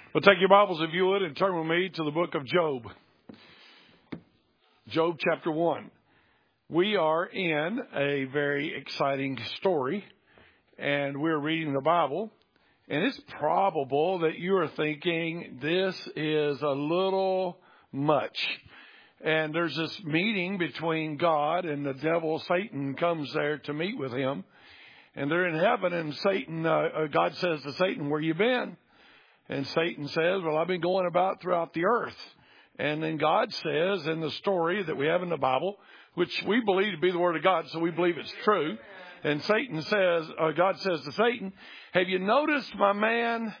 Well, take your Bibles, if you would, and turn with me to the book of Job. Job chapter 1. We are in a very exciting story, and we're reading the Bible. And it's probable that you are thinking this is a little much. And there's this meeting between God and the devil. Satan comes there to meet with him. And they're in heaven, and Satan, God says to Satan, "Where you been?" And Satan says, "Well, I've been going about throughout the earth." And then God says in the story that we have in the Bible, which we believe to be the Word of God, so we believe it's true. And Satan says, God says to Satan, "Have you noticed my man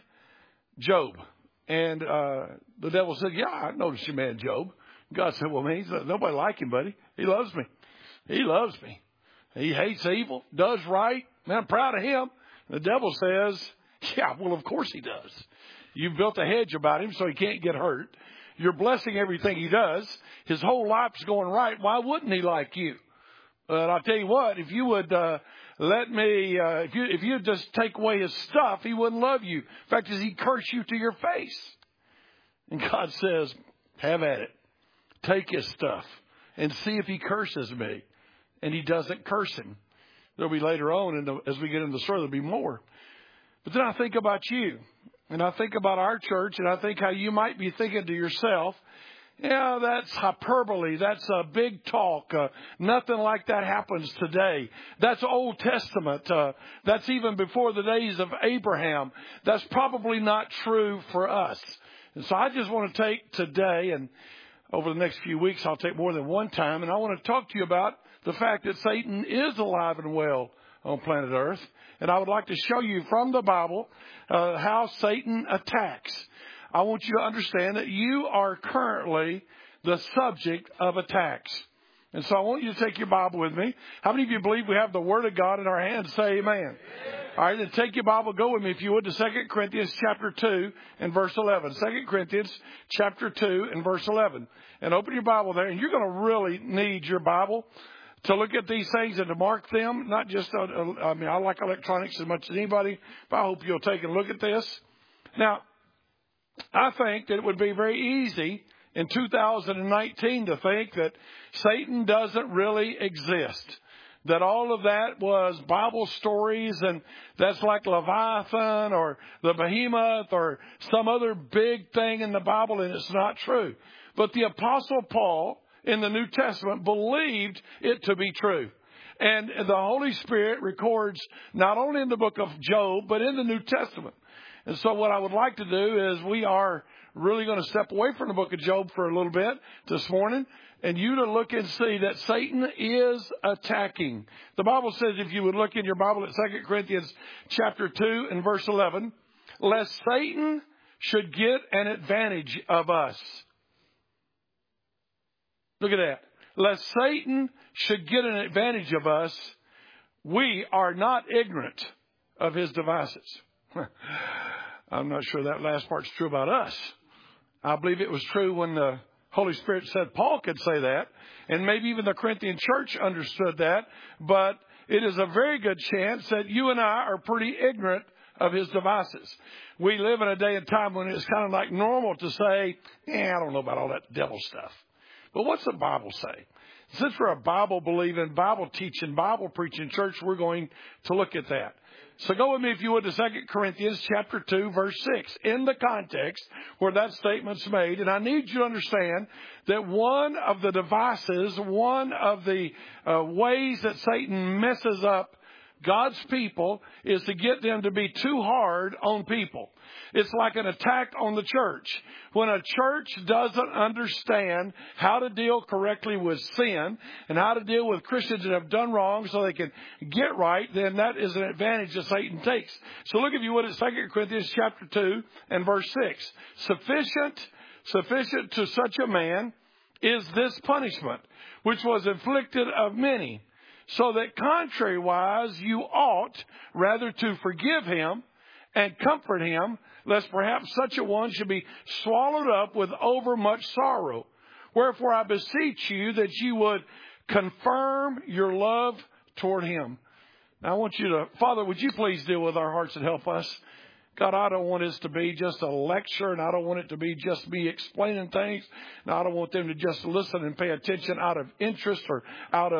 Job?" And the devil said, "Yeah, I noticed your man Job." God said, "Well, man, nobody like him, buddy. He loves me. He loves me. He hates evil, does right. Man, I'm proud of him." And the devil says, "Yeah, well, of course he does. You've built a hedge about him so he can't get hurt. You're blessing everything he does. His whole life's going right. Why wouldn't he like you? But I'll tell you what, if you would let me, if you just take away his stuff, he wouldn't love you. In fact, he'd curse you to your face." And God says, "Have at it. Take his stuff and see if he curses me." And he doesn't curse him. There'll be later on, and as we get into the story, there'll be more. But then I think about you. And I think about our church, and I think how you might be thinking to yourself, "Yeah, that's hyperbole. That's a big talk. Nothing like that happens today. That's Old Testament. That's even before the days of Abraham. That's probably not true for us." And so I just want to take today, and over the next few weeks, I'll take more than one time, and I want to talk to you about the fact that Satan is alive and well on planet Earth. And I would like to show you from the Bible how Satan attacks. I want you to understand that you are currently the subject of attacks. And so I want you to take your Bible with me. How many of you believe we have the Word of God in our hands? Say amen. All right, then take your Bible, go with me, if you would, to 2 Corinthians chapter 2 and verse 11. 2 Corinthians chapter 2 and verse 11. And open your Bible there, and you're going to really need your Bible to look at these things and to mark them. Not just, I like electronics as much as anybody, but I hope you'll take a look at this. Now, I think that it would be very easy in 2019 to think that Satan doesn't really exist. That all of that was Bible stories, and that's like Leviathan or the Behemoth or some other big thing in the Bible, and it's not true. But the Apostle Paul in the New Testament believed it to be true. And the Holy Spirit records not only in the book of Job, but in the New Testament. And so what I would like to do is we are really going to step away from the book of Job for a little bit this morning, and you to look and see that Satan is attacking. The Bible says, if you would look in your Bible at 2 Corinthians chapter 2 and verse 11, "Lest Satan should get an advantage of us." Look at that. "Lest Satan should get an advantage of us, we are not ignorant of his devices." I'm not sure that last part's true about us. I believe it was true when the Holy Spirit said Paul could say that. And maybe even the Corinthian church understood that. But it is a very good chance that you and I are pretty ignorant of his devices. We live in a day and time when it's kind of like normal to say, I don't know about all that devil stuff. But what's the Bible say? Since we're a Bible-believing, Bible-teaching, Bible-preaching church, we're going to look at that. So go with me, if you would, to 2 Corinthians chapter 2, verse 6, in the context where that statement's made. And I need you to understand that one of the devices, one of the ways that Satan messes up God's people is to get them to be too hard on people. It's like an attack on the church. When a church doesn't understand how to deal correctly with sin and how to deal with Christians that have done wrong so they can get right, then that is an advantage that Satan takes. So look, if you would, at 2 Corinthians chapter 2 and verse 6. Sufficient to such a man is this punishment, which was inflicted of many, so that contrariwise you ought rather to forgive him and comfort him, lest perhaps such a one should be swallowed up with overmuch sorrow. Wherefore I beseech you that you would confirm your love toward him. Now I want you to, Father, would you please deal with our hearts and help us? God, I don't want this to be just a lecture, and I don't want it to be just me explaining things. And I don't want them to just listen and pay attention out of interest or out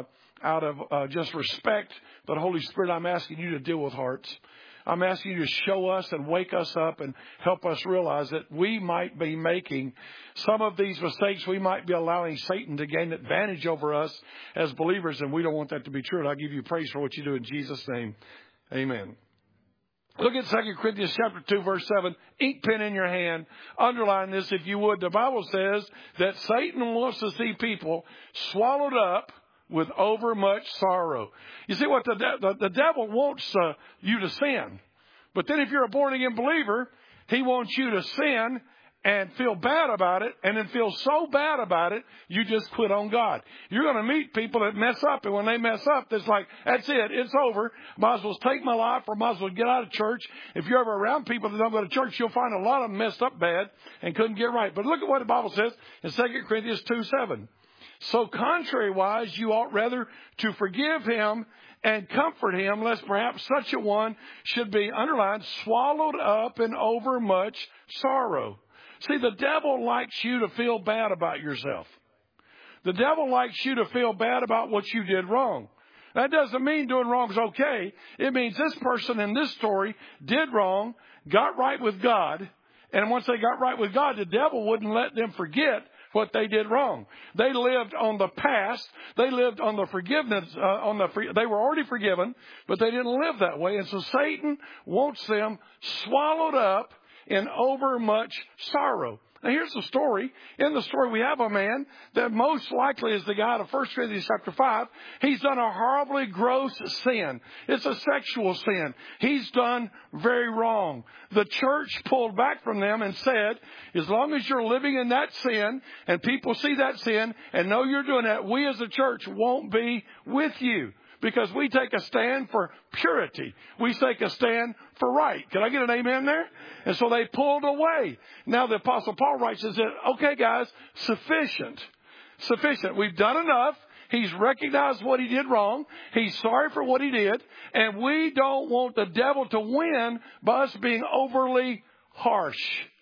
of just respect. But Holy Spirit, I'm asking you to deal with hearts. I'm asking you to show us and wake us up and help us realize that we might be making some of these mistakes. We might be allowing Satan to gain advantage over us as believers, and we don't want that to be true. And I give you praise for what you do in Jesus' name. Amen. Look at 2 Corinthians chapter 2, verse 7. Ink pen in your hand. Underline this if you would. The Bible says that Satan wants to see people swallowed up with overmuch sorrow. You see what the devil wants you to sin. But then if you're a born-again believer, he wants you to sin and feel bad about it, and then feel so bad about it, you just quit on God. You're going to meet people that mess up, and when they mess up, it's like, that's it, it's over. Might as well take my life, or might as well get out of church. If you're ever around people that don't go to church, you'll find a lot of them messed up bad and couldn't get right. But look at what the Bible says in 2 Corinthians 2:7. So contrariwise, you ought rather to forgive him and comfort him, lest perhaps such a one should be, underlined, swallowed up in overmuch sorrow. See, the devil likes you to feel bad about yourself. The devil likes you to feel bad about what you did wrong. That doesn't mean doing wrong is okay. It means this person in this story did wrong, got right with God, and once they got right with God, the devil wouldn't let them forget what they did wrong. They lived on the past. They lived on the forgiveness. They were already forgiven, but they didn't live that way. And so Satan wants them swallowed up in overmuch sorrow. Now here's the story. In the story we have a man that most likely is the guy out of 1 Corinthians chapter 5. He's done a horribly gross sin. It's a sexual sin. He's done very wrong. The church pulled back from them and said, as long as you're living in that sin and people see that sin and know you're doing that, we as a church won't be with you. Because we take a stand for purity. We take a stand for right. Can I get an amen there? And so they pulled away. Now the Apostle Paul writes and said, okay guys, sufficient. Sufficient. We've done enough. He's recognized what he did wrong. He's sorry for what he did. And we don't want the devil to win by us being overly harsh.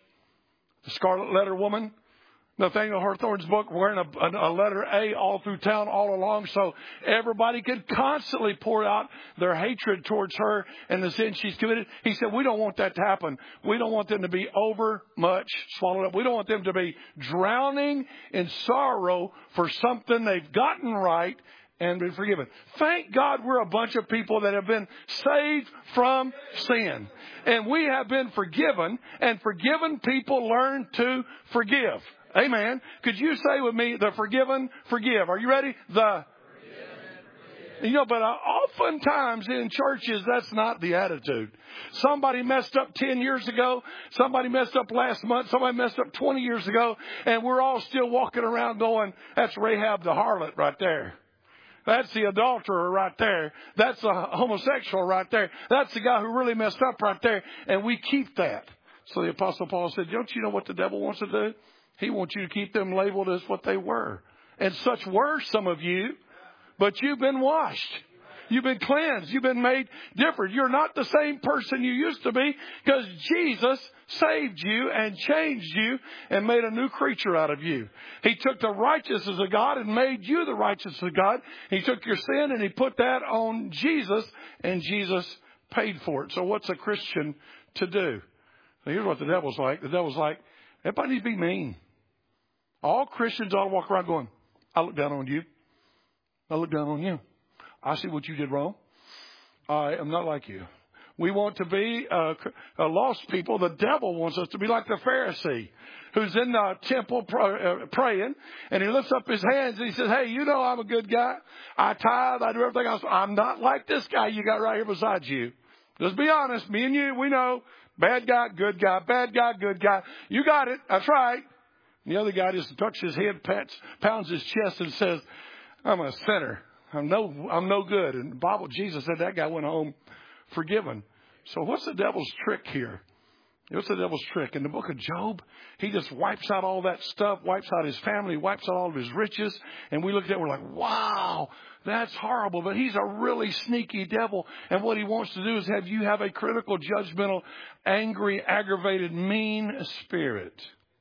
The Scarlet Letter woman, Nathaniel Hawthorne's book, wearing a letter A all through town all along so everybody could constantly pour out their hatred towards her and the sin she's committed. He said, we don't want that to happen. We don't want them to be over much swallowed up. We don't want them to be drowning in sorrow for something they've gotten right and been forgiven. Thank God we're a bunch of people that have been saved from sin. And we have been forgiven, and forgiven people learn to forgive. Amen. Could you say with me, the forgiven, forgive? Are you ready? The forgiven. You know, but oftentimes in churches, that's not the attitude. Somebody messed up 10 years ago. Somebody messed up last month. Somebody messed up 20 years ago. And we're all still walking around going, that's Rahab the harlot right there. That's the adulterer right there. That's the homosexual right there. That's the guy who really messed up right there. And we keep that. So the Apostle Paul said, don't you know what the devil wants to do? He wants you to keep them labeled as what they were. And such were some of you, but you've been washed. You've been cleansed. You've been made different. You're not the same person you used to be because Jesus saved you and changed you and made a new creature out of you. He took the righteousness of God and made you the righteousness of God. He took your sin and he put that on Jesus, and Jesus paid for it. So what's a Christian to do? Now here's what the devil's like. The devil's like, everybody needs to be mean. All Christians ought to walk around going, I look down on you. I look down on you. I see what you did wrong. I am not like you. We want to be lost people. The devil wants us to be like the Pharisee who's in the temple praying, and he lifts up his hands and he says, hey, you know I'm a good guy. I tithe. I do everything else. I'm not like this guy you got right here beside you. Just be honest. Me and you, we know. Bad guy, good guy. Bad guy, good guy. You got it. That's right. The other guy just tucks his head, pounds his chest and says, I'm a sinner. I'm no good. And the Bible, Jesus said that guy went home forgiven. So what's the devil's trick here? What's the devil's trick? In the book of Job, he just wipes out all that stuff, wipes out his family, wipes out all of his riches. And we look at it, we're like, wow, that's horrible. But he's a really sneaky devil. And what he wants to do is have you have a critical, judgmental, angry, aggravated, mean spirit.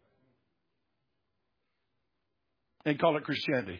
And call it Christianity.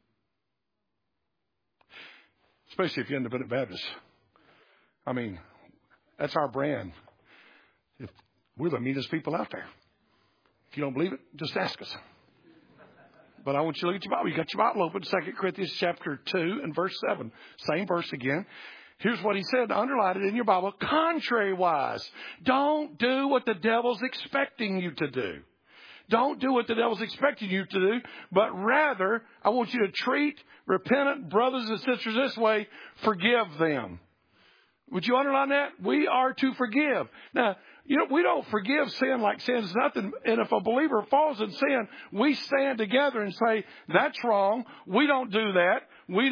Especially if you're independent Baptist. I mean, that's our brand. We're the meanest people out there. If you don't believe it, just ask us. But I want you to look at your Bible. You got your Bible open, 2 Corinthians chapter 2 and verse 7. Same verse again. Here's what he said. Underline it in your Bible. Contrary-wise, don't do what the devil's expecting you to do. Don't do what the devil's expecting you to do, but rather, I want you to treat repentant brothers and sisters this way. Forgive them. Would you underline that? We are to forgive. Now, we don't forgive sin like sin's nothing. And if a believer falls in sin, we stand together and say, that's wrong. We don't do that. We're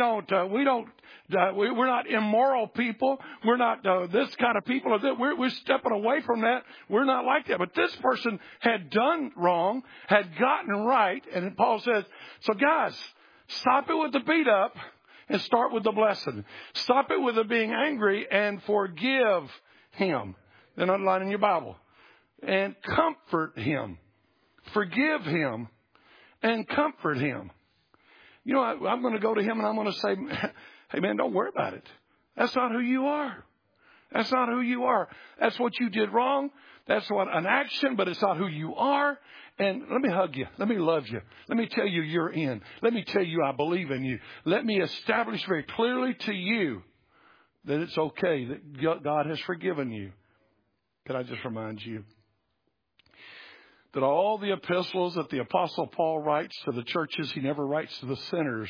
not immoral people. We're not this kind of people. We're stepping away from that. We're not like that. But this person had done wrong, had gotten right. And Paul says, so guys, stop it with the beat up and start with the blessing. Stop it with the being angry and forgive him. Then underline in your Bible. And comfort him. Forgive him. And comfort him. I'm going to go to him and I'm going to say, hey man, don't worry about it. That's not who you are. That's not who you are. That's what you did wrong. That's what an action, but it's not who you are. And let me hug you. Let me love you. Let me tell you you're in. Let me tell you I believe in you. Let me establish very clearly to you that it's okay, that God has forgiven you. Can I just remind you that all the epistles that the Apostle Paul writes to the churches, he never writes to the sinners.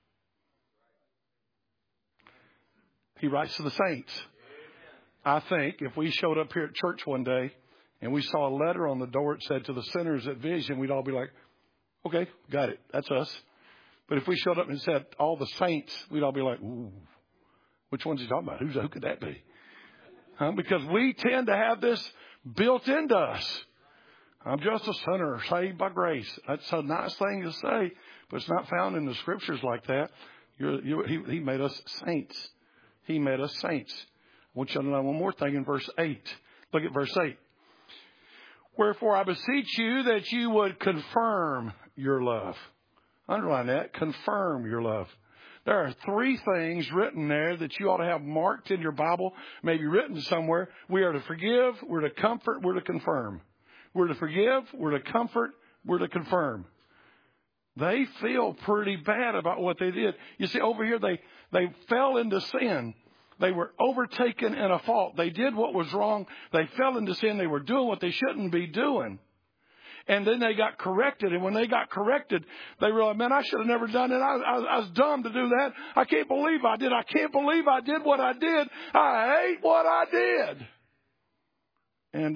He writes to the saints. I think if we showed up here at church one day and we saw a letter on the door that said to the sinners at Vision, we'd all be like, okay, got it. That's us. But if we showed up and said all the saints, we'd all be like, ooh, which one's he talking about? Who could that be? Because we tend to have this built into us. I'm just a sinner saved by grace. That's a nice thing to say, but it's not found in the scriptures like that. He made us saints. He made us saints. I want you to know one more thing in verse 8. Look at verse 8. Wherefore I beseech you that you would confirm your love. Underline that. Confirm your love. There are 3 things written there that you ought to have marked in your Bible, maybe written somewhere. We are to forgive, we're to comfort, we're to confirm. We're to forgive, we're to comfort, we're to confirm. They feel pretty bad about what they did. You see, over here they fell into sin. They were overtaken in a fault. They did what was wrong. They fell into sin. They were doing what they shouldn't be doing. And then they got corrected. And when they got corrected, they realized, man, I should have never done it. I was dumb to do that. I can't believe I did. I can't believe I did what I did. I hate what I did. And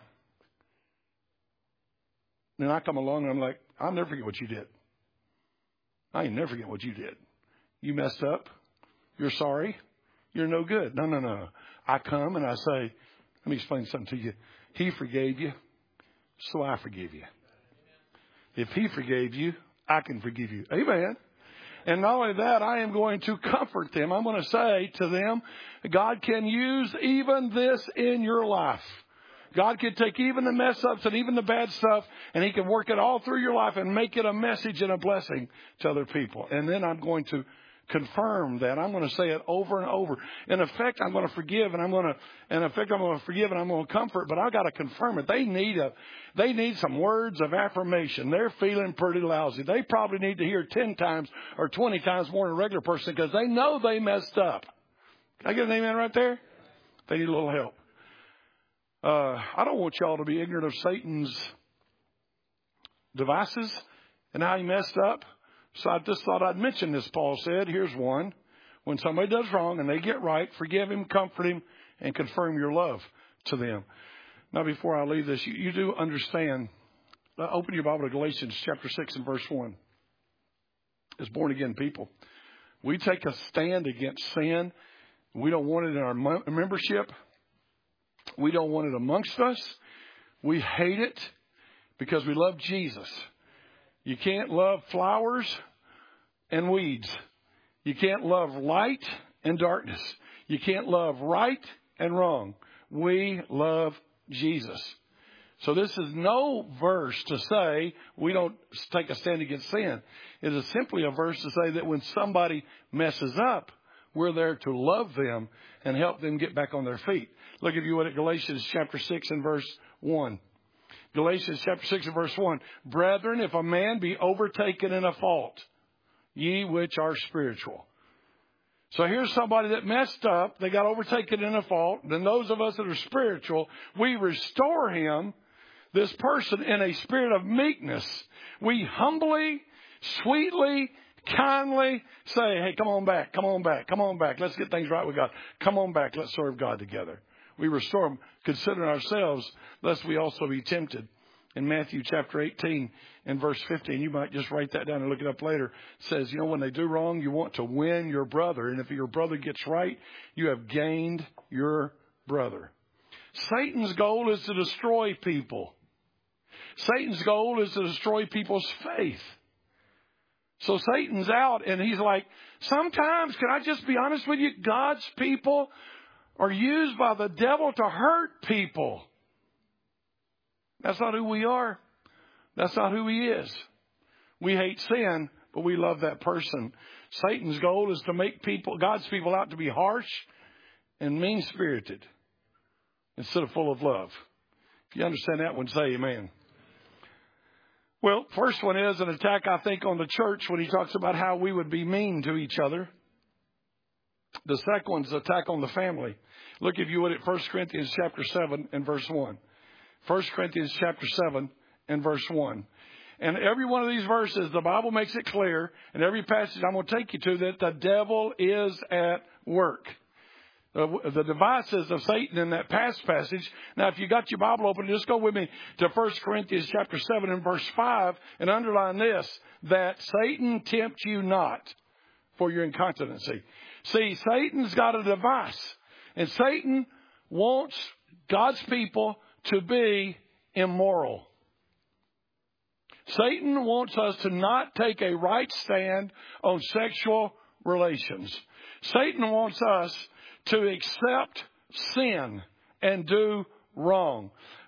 then I come along and I'm like, I'll never forget what you did. I ain't never forget what you did. You messed up. You're sorry. You're no good. No. I come and I say, let me explain something to you. He forgave you. So I forgive you. If he forgave you, I can forgive you. Amen. And not only that, I am going to comfort them. I'm going to say to them, God can use even this in your life. God can take even the mess ups and even the bad stuff, and he can work it all through your life and make it a message and a blessing to other people. And then I'm going to confirm that. I'm going to say it over and over. In effect, I'm going to forgive, and I'm going to comfort, but I've got to confirm it. They need some words of affirmation. They're feeling pretty lousy. They probably need to hear 10 times or 20 times more than a regular person because they know they messed up. Can I get an amen right there? They need a little help. I don't want y'all to be ignorant of Satan's devices and how he messed up. So I just thought I'd mention this. Paul said, here's one. When somebody does wrong and they get right, forgive him, comfort him, and confirm your love to them. Now, before I leave this, you do understand. Open your Bible to Galatians chapter 6 and verse 1. As born again people, we take a stand against sin. We don't want it in our membership. We don't want it amongst us. We hate it because we love Jesus. You can't love flowers and weeds. You can't love light and darkness. You can't love right and wrong. We love Jesus. So this is no verse to say we don't take a stand against sin. It is simply a verse to say that when somebody messes up, we're there to love them and help them get back on their feet. Look, if you would, at Galatians chapter 6 and verse 1. Galatians chapter 6 and verse 1. Brethren, if a man be overtaken in a fault, ye which are spiritual. So here's somebody that messed up. They got overtaken in a fault. Then those of us that are spiritual, we restore him, this person, in a spirit of meekness. We humbly, sweetly, kindly say, hey, come on back, come on back, come on back. Let's get things right with God. Come on back. Let's serve God together. We restore them, considering ourselves, lest we also be tempted. In Matthew chapter 18 and verse 15, you might just write that down and look it up later. It says, when they do wrong, you want to win your brother. And if your brother gets right, you have gained your brother. Satan's goal is to destroy people. Satan's goal is to destroy people's faith. So Satan's out and he's like, sometimes, can I just be honest with you? God's people are used by the devil to hurt people. That's not who we are. That's not who he is. We hate sin, but we love that person. Satan's goal is to make God's people out to be harsh and mean-spirited instead of full of love. If you understand that one, say amen. Well, first one is an attack, I think, on the church when he talks about how we would be mean to each other. The second one's an attack on the family. Look, if you would, at 1 Corinthians chapter 7 and verse 1. 1 Corinthians chapter 7 and verse 1. And every one of these verses, the Bible makes it clear, and every passage I'm going to take you to, that the devil is at work. The devices of Satan in that past passage. Now, if you got your Bible open, just go with me to 1 Corinthians chapter 7 and verse 5 and underline this, that Satan tempt you not for your incontinency. See, Satan's got a device, and Satan wants God's people to be immoral. Satan wants us to not take a right stand on sexual relations. Satan wants us to accept sin and do wrong.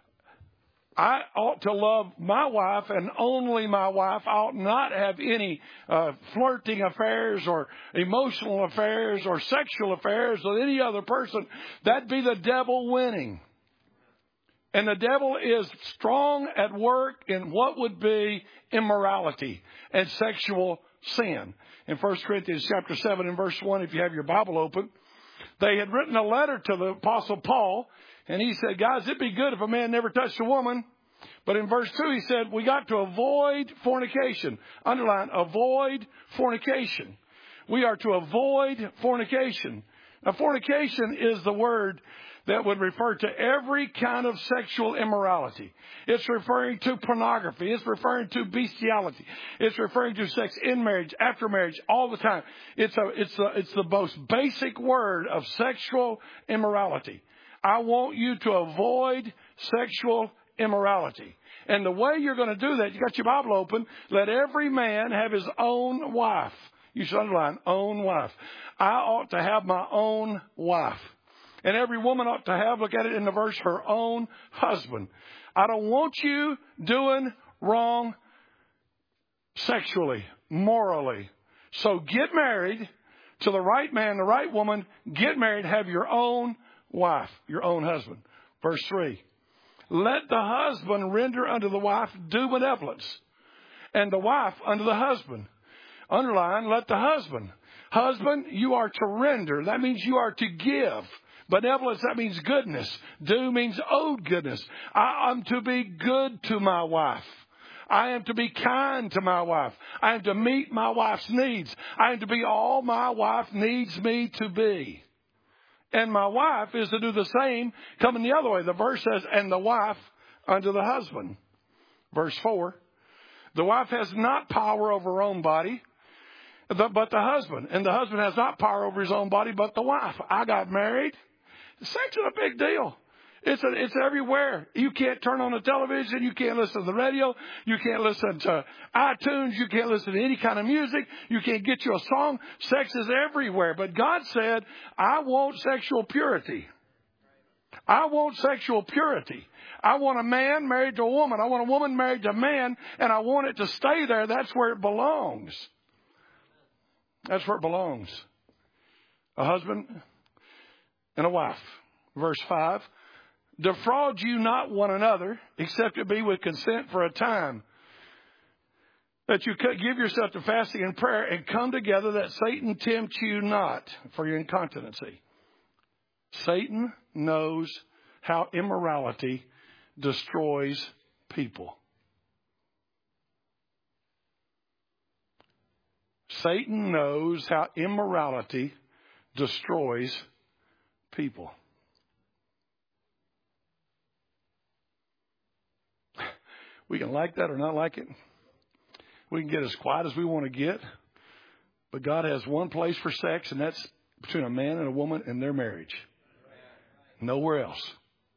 I ought to love my wife and only my wife. I ought not have any flirting affairs or emotional affairs or sexual affairs with any other person. That'd be the devil winning. And the devil is strong at work in what would be immorality and sexual sin. In 1 Corinthians chapter 7 and verse 1, if you have your Bible open, they had written a letter to the Apostle Paul, and he said, guys, it'd be good if a man never touched a woman. But in verse 2, he said, we got to avoid fornication. Underline, avoid fornication. We are to avoid fornication. Now, fornication is the word that would refer to every kind of sexual immorality. It's referring to pornography. It's referring to bestiality. It's referring to sex in marriage, after marriage, all the time. It's the most basic word of sexual immorality. I want you to avoid sexual immorality. And the way you're going to do that, you got your Bible open, let every man have his own wife. You should underline, own wife. I ought to have my own wife. And every woman ought to have, look at it in the verse, her own husband. I don't want you doing wrong sexually, morally. So get married to the right man, the right woman. Get married, have your own wife, your own husband. Verse 3. Let the husband render unto the wife due benevolence, and the wife unto the husband. Underline, let the husband. Husband, you are to render. That means you are to give. Benevolence, that means goodness. Due means owed goodness. I'm to be good to my wife. I am to be kind to my wife. I am to meet my wife's needs. I am to be all my wife needs me to be. And my wife is to do the same, coming the other way. The verse says, and the wife unto the husband. Verse 4. The wife has not power over her own body, but the husband. And the husband has not power over his own body, but the wife. I got married. Sex is a big deal. It's everywhere. You can't turn on the television. You can't listen to the radio. You can't listen to iTunes. You can't listen to any kind of music. You can't get you a song. Sex is everywhere. But God said, I want sexual purity. I want sexual purity. I want a man married to a woman. I want a woman married to a man, and I want it to stay there. That's where it belongs. That's where it belongs. A husband and a wife. Verse 5. Defraud you not one another, except it be with consent for a time, that you give yourself to fasting and prayer and come together, that Satan tempt you not for your incontinency. Satan knows how immorality destroys people. Satan knows how immorality destroys people. We can like that or not like it. We can get as quiet as we want to get. But God has one place for sex, and that's between a man and a woman in their marriage. Nowhere else.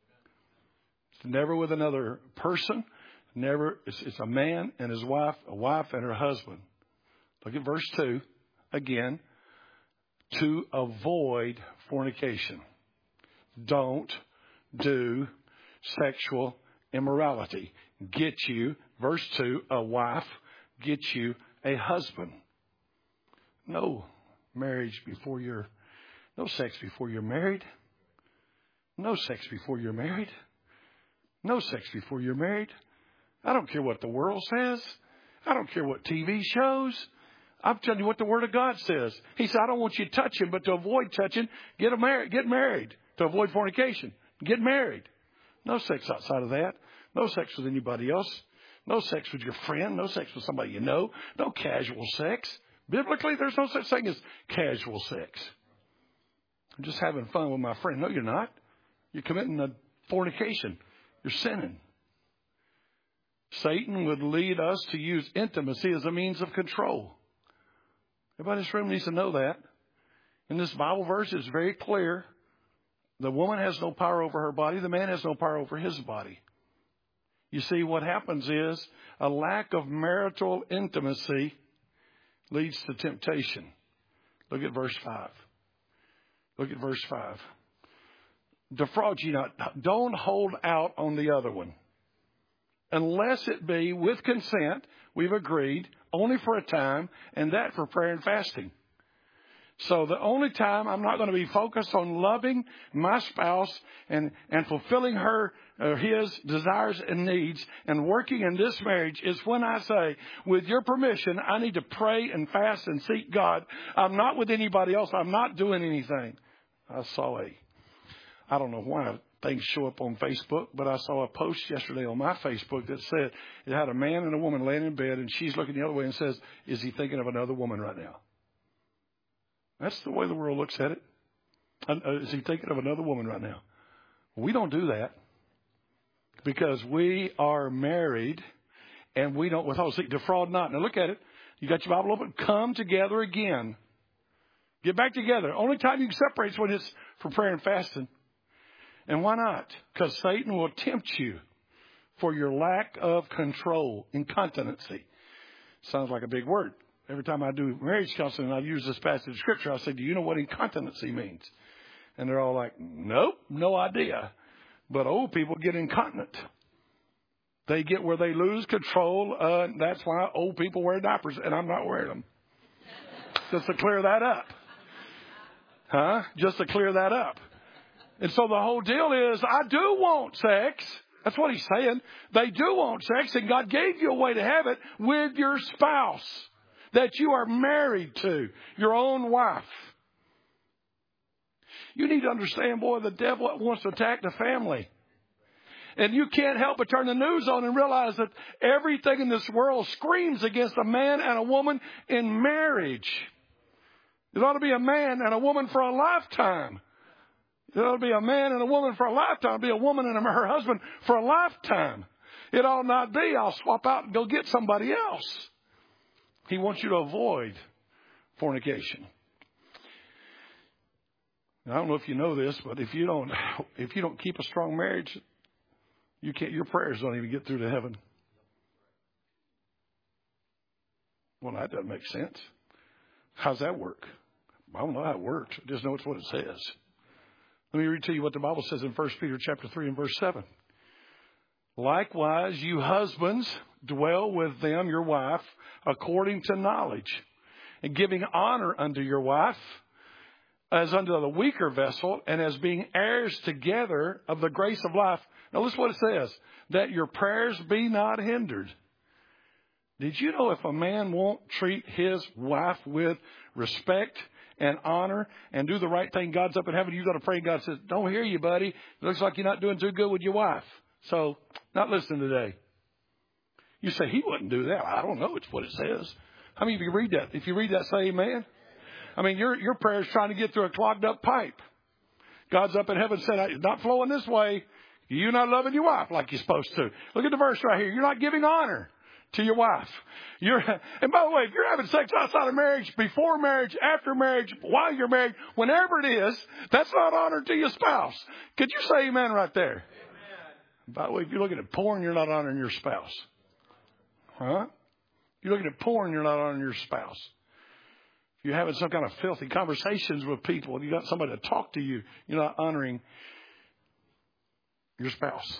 It's never with another person. Never. It's a man and his wife, a wife and her husband. Look at verse 2 again. To avoid fornication. Don't do sexual immorality. Get you, verse 2, a wife. Get you a husband. No marriage before no sex before you're married. No sex before you're married. No sex before you're married. I don't care what the world says. I don't care what TV shows. I'm telling you what the Word of God says. He said, I don't want you touching, but to avoid touching, get married. To avoid fornication, get married. No sex outside of that. No sex with anybody else. No sex with your friend. No sex with somebody you know. No casual sex. Biblically, there's no such thing as casual sex. I'm just having fun with my friend. No, you're not. You're committing a fornication. You're sinning. Satan would lead us to use intimacy as a means of control. Everybody in this room needs to know that. In this Bible verse, it's very clear. The woman has no power over her body. The man has no power over his body. You see, what happens is a lack of marital intimacy leads to temptation. Look at verse 5. Look at verse 5. Defraud you not. Don't hold out on the other one. Unless it be with consent, we've agreed, only for a time, and that for prayer and fasting. So the only time I'm not going to be focused on loving my spouse and fulfilling his desires and needs and working in this marriage is when I say, with your permission, I need to pray and fast and seek God. I'm not with anybody else. I'm not doing anything. I don't know why things show up on Facebook, but I saw a post yesterday on my Facebook that said it had a man and a woman laying in bed, and she's looking the other way and says, is he thinking of another woman right now? That's the way the world looks at it. Is he thinking of another woman right now? We don't do that because we are married and we don't withhold. See, defraud not. Now look at it. You got your Bible open. Come together again. Get back together. Only time you can separate is when it's for prayer and fasting. And why not? Because Satan will tempt you for your lack of control, incontinency. Sounds like a big word. Every time I do marriage counseling, I use this passage of Scripture. I say, do you know what incontinency means? And they're all like, nope, no idea. But old people get incontinent. They get where they lose control. That's why old people wear diapers, and I'm not wearing them. Just to clear that up. Just to clear that up. And so the whole deal is, I do want sex. That's what he's saying. They do want sex, and God gave you a way to have it with your spouse that you are married to, your own wife. You need to understand, boy, the devil wants to attack the family. And you can't help but turn the news on and realize that everything in this world screams against a man and a woman in marriage. It ought to be a man and a woman for a lifetime. It ought to be a man and a woman for a lifetime. It ought to be a woman and her husband for a lifetime. It ought not be, I'll swap out and go get somebody else. He wants you to avoid fornication. I don't know if you know this, but if you don't keep a strong marriage, your prayers don't even get through to heaven. Well, that doesn't make sense. How's that work? I don't know how it works. I just know it's what it says. Let me read to you what the Bible says in 1 Peter chapter 3 and verse 7. Likewise, you husbands, dwell with them, your wife, according to knowledge, and giving honor unto your wife, as unto the weaker vessel, and as being heirs together of the grace of life. Now listen what it says, that your prayers be not hindered. Did you know if a man won't treat his wife with respect and honor and do the right thing, God's up in heaven, you got to pray, God says, don't hear you, buddy. It looks like you're not doing too good with your wife. So, not listening today. You say, he wouldn't do that. I don't know. It's what it says. How many of you read that? If you read that, say amen. I mean, your prayer is trying to get through a clogged up pipe. God's up in heaven said, it's not flowing this way. You're not loving your wife like you're supposed to. Look at the verse right here. You're not giving honor to your wife. And by the way, if you're having sex outside of marriage, before marriage, after marriage, while you're married, whenever it is, that's not honor to your spouse. Could you say amen right there? Amen. By the way, if you're looking at porn, you're not honoring your spouse. Huh? If you're looking at porn, you're not honoring your spouse. If you're having some kind of filthy conversations with people and you got somebody to talk to you, you're not honoring your spouse.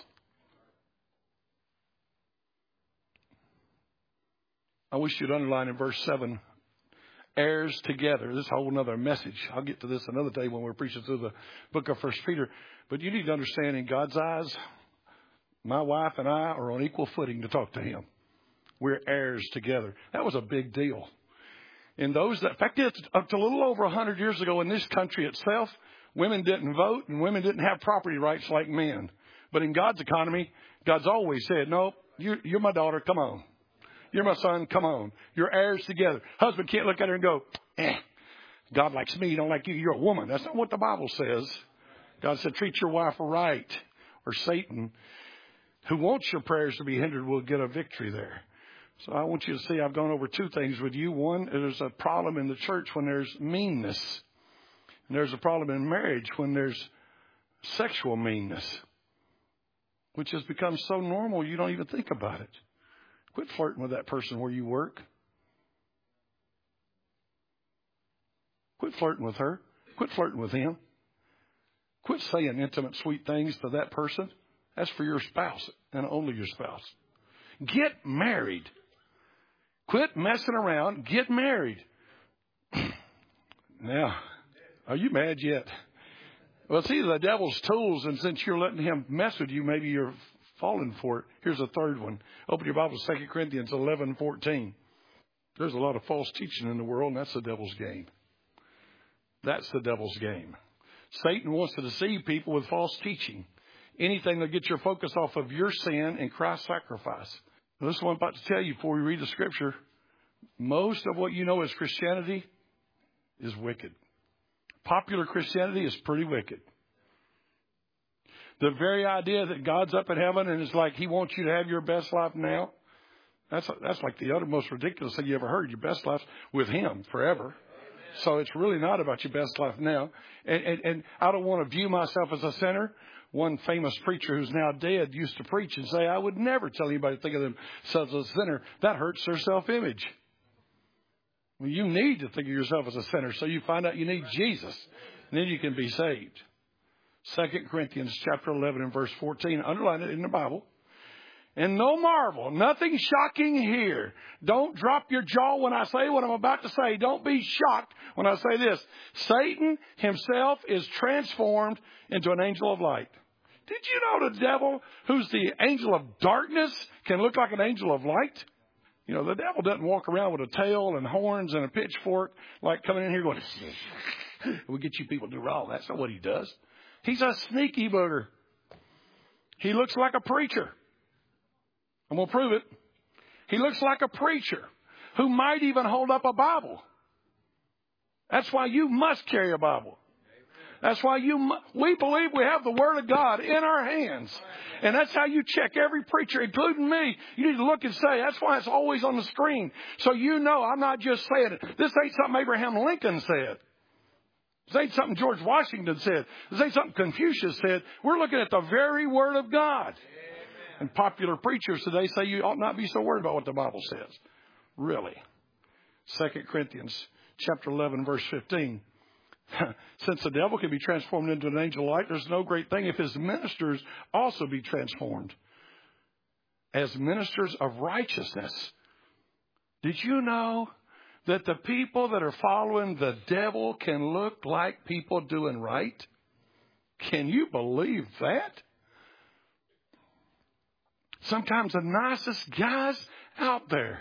I wish you'd underline in verse 7, heirs together. This is a whole other message. I'll get to this another day when we're preaching through the book of 1 Peter. But you need to understand, in God's eyes, my wife and I are on equal footing to talk to him. We're heirs together. That was a big deal. In fact, up to a little over 100 years ago in this country itself, women didn't vote and women didn't have property rights like men. But in God's economy, God's always said, no, you're my daughter, come on. You're my son, come on. You're heirs together. Husband can't look at her and go, God likes me, he don't like you, you're a woman. That's not what the Bible says. God said, treat your wife right, or Satan, who wants your prayers to be hindered, will get a victory there. So I want you to see I've gone over two things with you. One, there's a problem in the church when there's meanness. And there's a problem in marriage when there's sexual meanness, which has become so normal you don't even think about it. Quit flirting with that person where you work. Quit flirting with her. Quit flirting with him. Quit saying intimate, sweet things to that person. That's for your spouse and only your spouse. Get married. Quit messing around. Get married. Now, are you mad yet? Well, see, the devil's tools, and since you're letting him mess with you, maybe you're falling for it. Here's a third one. Open your Bible to 2 Corinthians 11:14. There's a lot of false teaching in the world, and that's the devil's game. That's the devil's game. Satan wants to deceive people with false teaching. Anything that gets your focus off of your sin and Christ's sacrifice. This is what I'm about to tell you before we read the scripture. Most of what you know as Christianity is wicked. Popular Christianity is pretty wicked. The very idea that God's up in heaven and it's like he wants you to have your best life now, that's like the uttermost ridiculous thing you ever heard. Your best life with him forever. Amen. So it's really not about your best life now. And I don't want to view myself as a sinner. One famous preacher who's now dead used to preach and say, I would never tell anybody to think of themselves as a sinner. That hurts their self-image. Well, you need to think of yourself as a sinner, so you find out you need Jesus, and then you can be saved. 2 Corinthians chapter 11 and verse 14. Underline it in the Bible. And no marvel, nothing shocking here. Don't drop your jaw when I say what I'm about to say. Don't be shocked when I say this. Satan himself is transformed into an angel of light. Did you know the devil, who's the angel of darkness, can look like an angel of light? You know, the devil doesn't walk around with a tail and horns and a pitchfork like coming in here going, we'll get you people to do wrong. That's not what he does. He's a sneaky booger. He looks like a preacher. I'm going to prove it. He looks like a preacher who might even hold up a Bible. That's why you must carry a Bible. That's why we believe we have the Word of God in our hands. And that's how you check every preacher, including me. You need to look and say, that's why it's always on the screen. So you know I'm not just saying it. This ain't something Abraham Lincoln said. This ain't something George Washington said. This ain't something Confucius said. We're looking at the very Word of God. Amen. And popular preachers today say you ought not be so worried about what the Bible says. Really. 2 Corinthians chapter 11, verse 15. Since the devil can be transformed into an angel of light, there's no great thing if his ministers also be transformed as ministers of righteousness. Did you know that the people that are following the devil can look like people doing right? Can you believe that? Sometimes the nicest guys out there,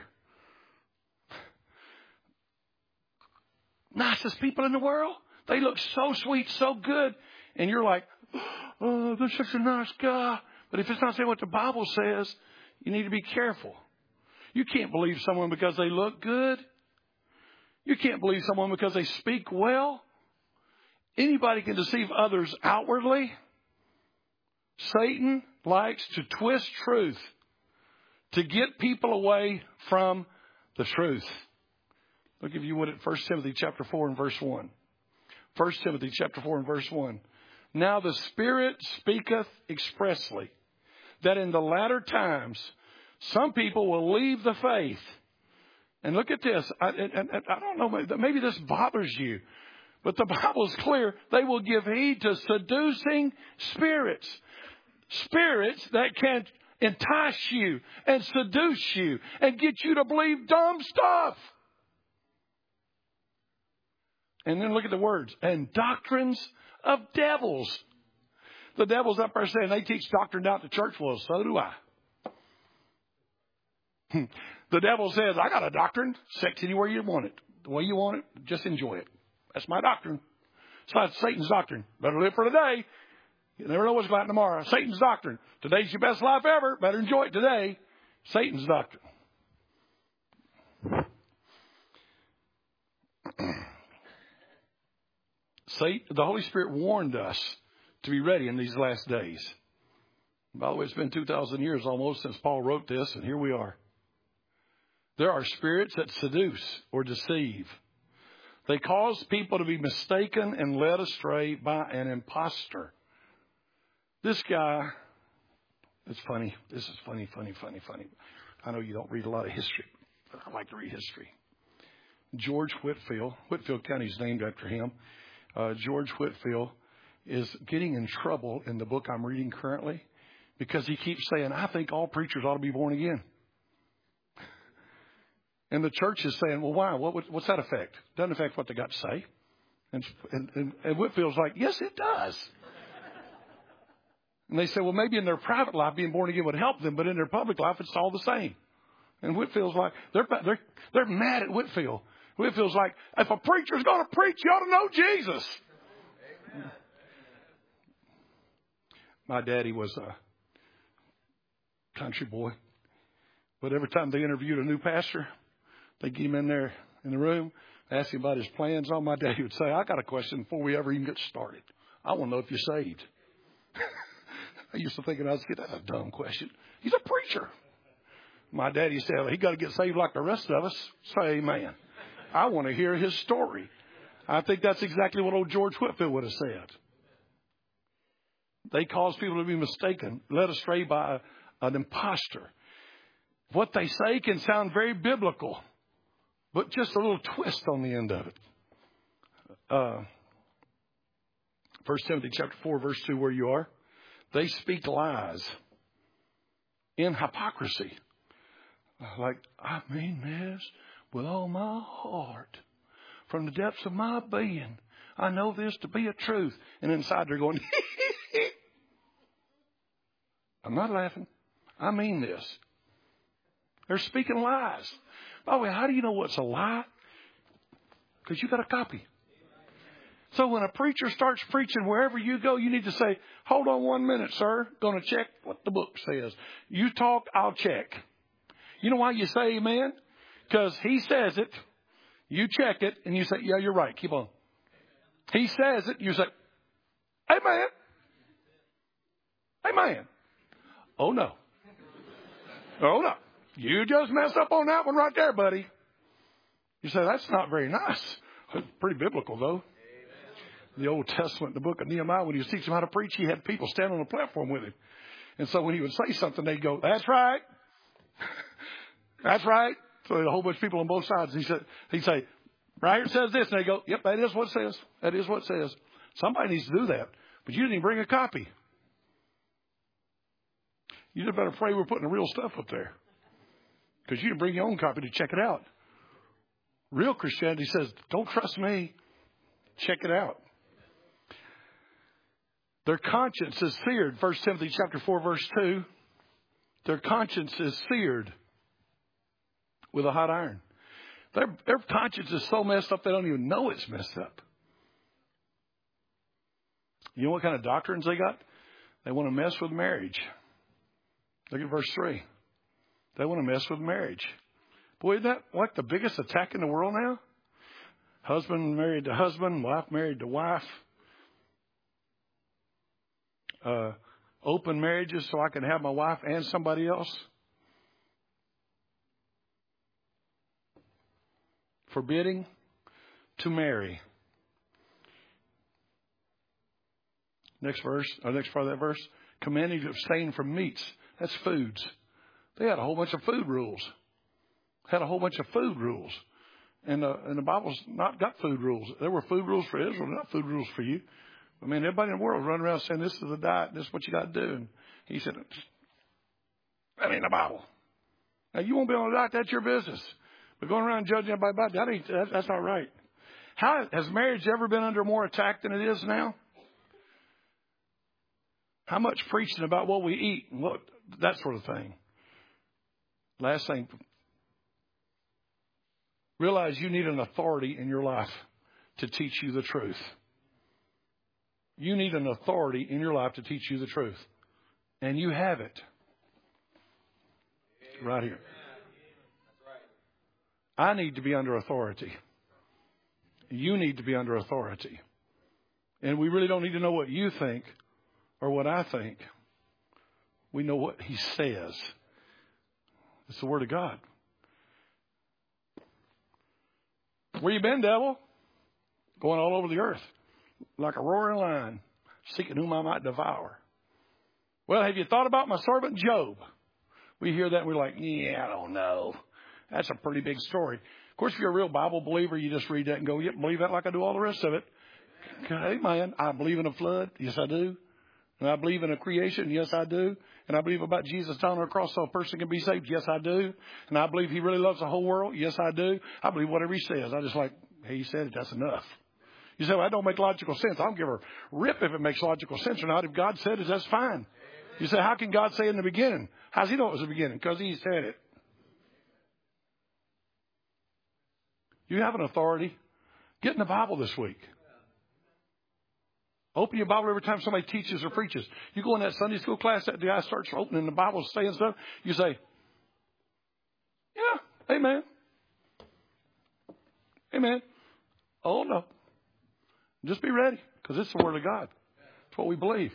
nicest people in the world, they look so sweet, so good. And you're like, oh, they're such a nice guy. But if it's not saying what the Bible says, you need to be careful. You can't believe someone because they look good. You can't believe someone because they speak well. Anybody can deceive others outwardly. Satan likes to twist truth to get people away from the truth. I'll give you what at 1 Timothy chapter 4 and verse 1. 1 Timothy chapter 4 and verse 1. Now the Spirit speaketh expressly that in the latter times some people will leave the faith. And look at this. I don't know, maybe this bothers you. But the Bible is clear. They will give heed to seducing spirits. Spirits that can entice you and seduce you and get you to believe dumb stuff. And then look at the words. And doctrines of devils. The devil's up there saying they teach doctrine out to church. Well, so do I. The devil says, I got a doctrine. Sex anywhere you want it. The way you want it, just enjoy it. That's my doctrine. It's not Satan's doctrine. Better live for today. You never know what's going to happen tomorrow. Satan's doctrine. Today's your best life ever. Better enjoy it today. Satan's doctrine. The Holy Spirit warned us to be ready in these last days. By the way, it's been 2,000 years almost since Paul wrote this, and here we are. There are spirits that seduce or deceive. They cause people to be mistaken and led astray by an imposter. This guy, it's funny. This is funny. I know you don't read a lot of history, but I like to read history. George Whitefield. Whitfield County is named after him. George Whitefield is getting in trouble in the book I'm reading currently because he keeps saying, I think all preachers ought to be born again. And the church is saying, well, why? What's that affect? Doesn't affect what they got to say. And Whitfield's like, yes, it does. And they say, well, maybe in their private life being born again would help them, but in their public life it's all the same. And Whitfield's like, they're mad at Whitefield. Whitfield's like, if a preacher's going to preach, you ought to know Jesus. Amen. My daddy was a country boy. But every time they interviewed a new pastor, they get him in there in the room, ask him about his plans. All my daddy would say, I got a question before we ever even get started. I want to know if you're saved. I used to think that's a dumb question. He's a preacher. My daddy said, he got to get saved like the rest of us. Say amen. I want to hear his story. I think that's exactly what old George Whitefield would have said. They cause people to be mistaken, led astray by an imposter. What they say can sound very biblical, but just a little twist on the end of it. 1 Timothy chapter 4, verse 2, where you are. They speak lies in hypocrisy. Like, I mean this with all my heart. From the depths of my being, I know this to be a truth. And inside they're going, I'm not laughing. I mean this. They're speaking lies. By the way, how do you know what's a lie? Because you got a copy. So when a preacher starts preaching wherever you go, you need to say, hold on 1 minute, sir. Going to check what the book says. You talk, I'll check. You know why you say amen? Because he says it. You check it, and you say, yeah, you're right. Keep on. He says it, you say, amen. Amen. Oh, no. Oh, no. You just messed up on that one right there, buddy. You say, that's not very nice. It's pretty biblical, though. In the Old Testament, the book of Nehemiah, when he was teaching him how to preach, he had people stand on the platform with him. And so when he would say something, they'd go, "That's right. That's right." So a whole bunch of people on both sides. He'd say, "Right here it says this." And they go, "Yep, that is what it says. That is what it says." Somebody needs to do that. But you didn't even bring a copy. You just better pray we're putting the real stuff up there. Because you didn't bring your own copy to check it out. Real Christianity says, don't trust me. Check it out. Their conscience is seared. 1 Timothy chapter 4, verse 2. Their conscience is seared with a hot iron. Their conscience is so messed up they don't even know it's messed up. You know what kind of doctrines they got? They want to mess with marriage. Look at verse 3. They want to mess with marriage. Boy, isn't that like the biggest attack in the world now? Husband married to husband, wife married to wife. Open marriages so I can have my wife and somebody else. Forbidding to marry. Next verse, or next part of that verse, commanding to abstain from meats. That's foods. They had a whole bunch of food rules. And the Bible's not got food rules. There were food rules for Israel, not food rules for you. I mean, everybody in the world running around saying this is the diet, this is what you got to do. And he said, that ain't the Bible. Now, you won't be on a diet, that's your business. But going around judging everybody about that's not right. How has marriage ever been under more attack than it is now? How much preaching about what we eat and what that sort of thing. Last thing. Realize you need an authority in your life to teach you the truth. You need an authority in your life to teach you the truth. And you have it. Right here. I need to be under authority. You need to be under authority. And we really don't need to know what you think or what I think. We know what He says. It's the Word of God. Where you been, devil? Going all over the earth like a roaring lion, seeking whom I might devour. Well, have you thought about my servant Job? We hear that and we're like, yeah, I don't know. That's a pretty big story. Of course, if you're a real Bible believer, you just read that and go, yep, believe that like I do all the rest of it. Hey, man, I believe in a flood. Yes, I do. And I believe in a creation. Yes, I do. And I believe about Jesus dying on the cross so a person can be saved. Yes, I do. And I believe He really loves the whole world. Yes, I do. I believe whatever He says. I just like, hey, He said it. That's enough. You say, well, that don't make logical sense. I don't give a rip if it makes logical sense or not. If God said it, that's fine. You say, how can God say it in the beginning? How does He know it was the beginning? Because He said it. You have an authority. Get in the Bible this week. Open your Bible every time somebody teaches or preaches. You go in that Sunday school class, that guy starts opening the Bible, saying stuff. You say, yeah, amen. Amen. Oh, no. Just be ready, because it's the Word of God. It's what we believe.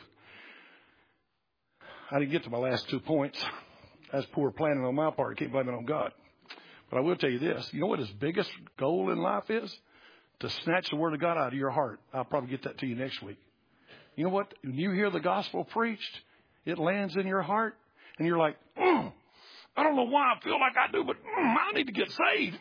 I didn't get to my last 2 points. That's poor planning on my part. I keep blaming it on God. But I will tell you this. You know what His biggest goal in life is? To snatch the Word of God out of your heart. I'll probably get that to you next week. You know what? When you hear the gospel preached, it lands in your heart. And you're like, I don't know why I feel like I do, but I need to get saved.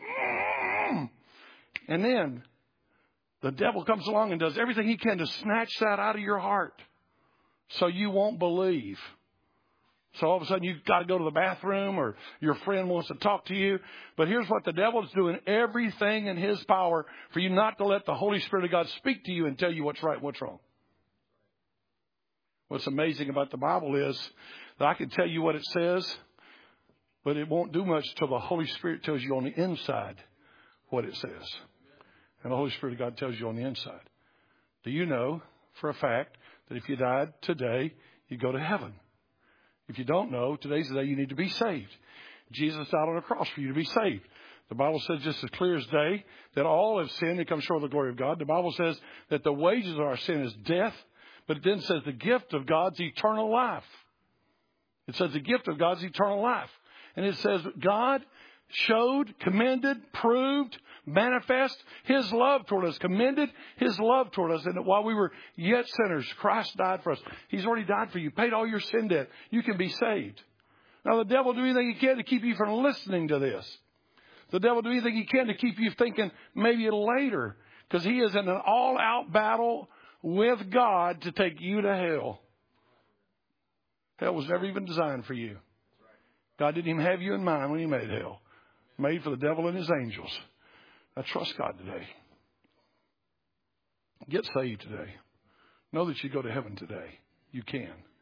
And then the devil comes along and does everything he can to snatch that out of your heart so you won't believe. So all of a sudden you've got to go to the bathroom or your friend wants to talk to you. But here's what the devil is doing, everything in his power for you not to let the Holy Spirit of God speak to you and tell you what's right and what's wrong. What's amazing about the Bible is that I can tell you what it says, but it won't do much till the Holy Spirit tells you on the inside what it says. And the Holy Spirit of God tells you on the inside. Do you know for a fact that if you died today, you'd go to heaven? If you don't know, today's the day you need to be saved. Jesus died on the cross for you to be saved. The Bible says just as clear as day that all have sinned and come short of the glory of God. The Bible says that the wages of our sin is death, but it then says the gift of God's eternal life. It says the gift of God's eternal life. And it says God showed, commended, proved, manifest His love toward us, commended His love toward us. And while we were yet sinners, Christ died for us. He's already died for you, paid all your sin debt. You can be saved. Now, the devil will do anything he can to keep you from listening to this. The devil will do anything he can to keep you thinking maybe later, because he is in an all-out battle with God to take you to hell. Hell was never even designed for you. God didn't even have you in mind when He made hell. Made for the devil and his angels. Now trust God today. Get saved today. Know that you go to heaven today. You can.